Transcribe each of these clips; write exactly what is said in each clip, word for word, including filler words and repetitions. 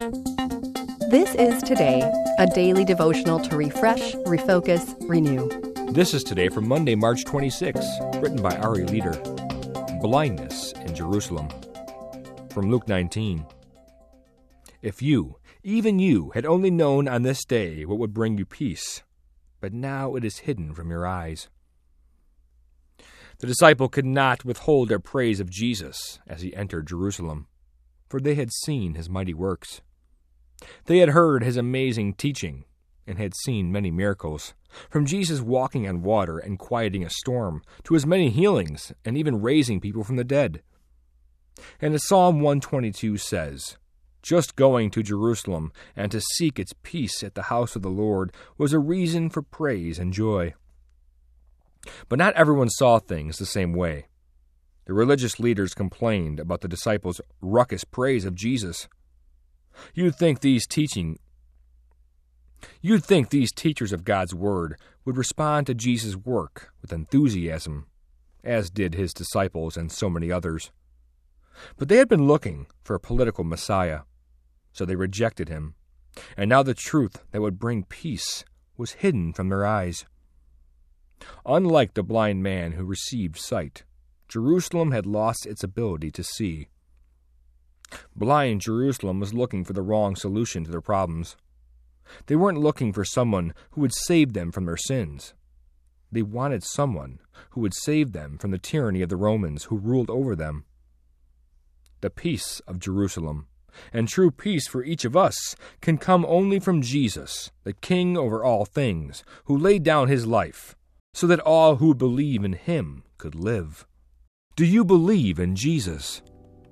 This is Today, a daily devotional to refresh, refocus, renew. This is Today from Monday, March twenty-sixth, written by Ari Leader. Blindness in Jerusalem. From Luke nineteen. If you, even you, had only known on this day what would bring you peace, but now it is hidden from your eyes. The disciple could not withhold their praise of Jesus as he entered Jerusalem, for they had seen his mighty works. They had heard his amazing teaching and had seen many miracles, from Jesus walking on water and quieting a storm, to his many healings and even raising people from the dead. And as Psalm one twenty-two says, just going to Jerusalem and to seek its peace at the house of the Lord was a reason for praise and joy. But not everyone saw things the same way. The religious leaders complained about the disciples' ruckus praise of Jesus. You'd think these teaching You'd think these teachers of God's Word would respond to Jesus' work with enthusiasm, as did his disciples and so many others. But they had been looking for a political Messiah, so they rejected him, and now the truth that would bring peace was hidden from their eyes. Unlike the blind man who received sight, Jerusalem had lost its ability to see. Blind Jerusalem was looking for the wrong solution to their problems. They weren't looking for someone who would save them from their sins. They wanted someone who would save them from the tyranny of the Romans who ruled over them. The peace of Jerusalem, and true peace for each of us, can come only from Jesus, the King over all things, who laid down his life, so that all who believe in him could live. Do you believe in Jesus?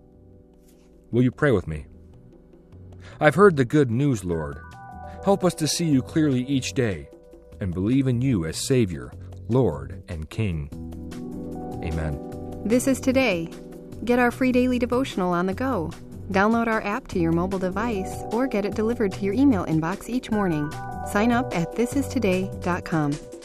Will you pray with me? I've heard the good news, Lord. Help us to see you clearly each day and believe in you as Savior, Lord, and King. Amen. This is Today. Get our free daily devotional on the go. Download our app to your mobile device or get it delivered to your email inbox each morning. Sign up at this is today dot com.